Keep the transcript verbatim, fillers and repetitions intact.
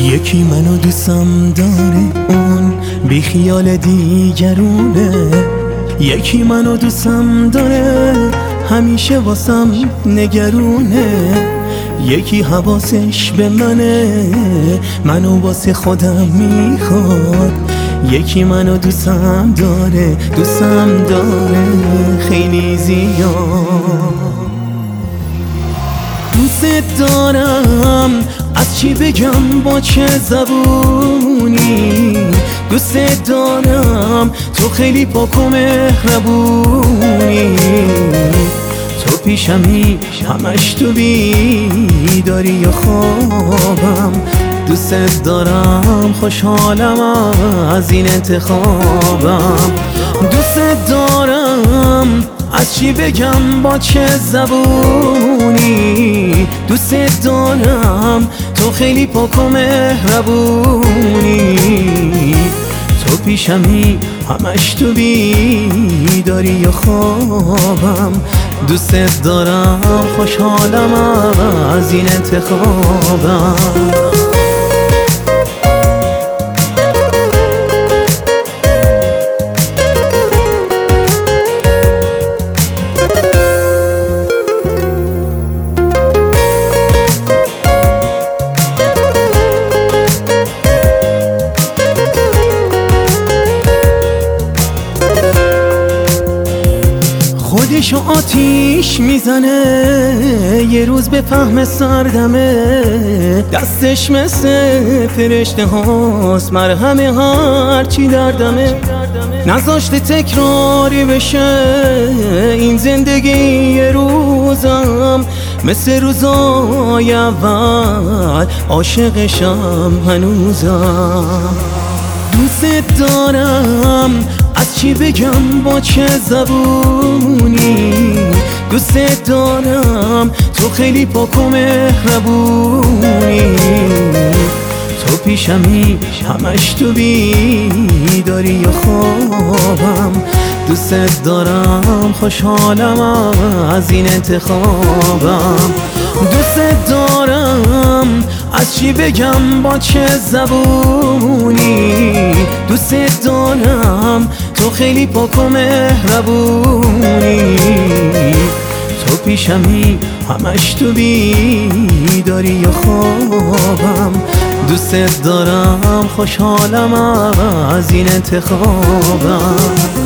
یکی منو دوستم داره، اون بی خیال دیگرونه. یکی منو دوستم داره، همیشه واسم نگرونه. یکی حواسش به منه، منو واسه خودم میخواد. یکی منو دوستم داره، دوستم داره خیلی زیاد. دوست دارم، از چی بگم با چه زبونی. دوست دارم، تو خیلی پاک و مهربونی. تو پیشمی، همش تو بیداری یا خوابم. دوست دارم، خوشحالم از این انتخابم. دوست دارم، از چی بگم با چه زبونی. دوست دارم، تو خیلی پاک و مهربونی. تو پیشمی، همش تو بیداری یا خوابم. دوست دارم، خوشحالم از این انتخابم. خودشو آتیش میزنه، یه روز به فهم سردمه. دستش مثل فرشته هاست، مرهم هرچی دردمه. نذاشته تکراری بشه این زندگی یه روزم. مثل روزای اول عاشقشم هنوزم. دوست دارم، از چی بگم با چه زبونی. دوست دارم، تو خیلی پاک و مهربونی. تو پیشمی، همش تو بیداری یا خوابم. دوست دارم، خوشحالم از این انتخابم. دوست دارم، از چی بگم با چه زبونی. دوست دارم، تو خیلی پاک و مهربونی. تو پیشمی، همش تو بیداری یا خوابم. دوست دارم، خوشحالم از این انتخابم.